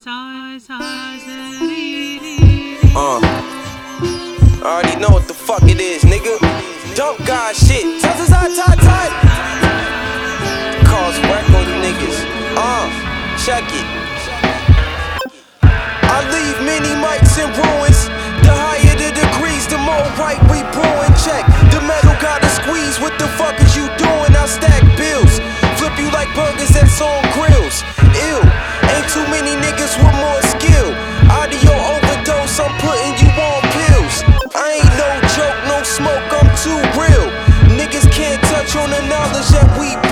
I already know what the fuck it is, nigga. Dump God shit. Tight. Cause wreck on you niggas. Check it. I leave many mics in ruins. The higher the degrees, the more right we brewing. Check. The metal gotta squeeze. What the fuck is you doing? I stack bills. Flip you like burgers that's on grills. Ill. Ain't too many niggas with more skill. Audio overdose, I'm putting you on pills. I ain't no joke, no smoke, I'm too real. Niggas can't touch on the knowledge that we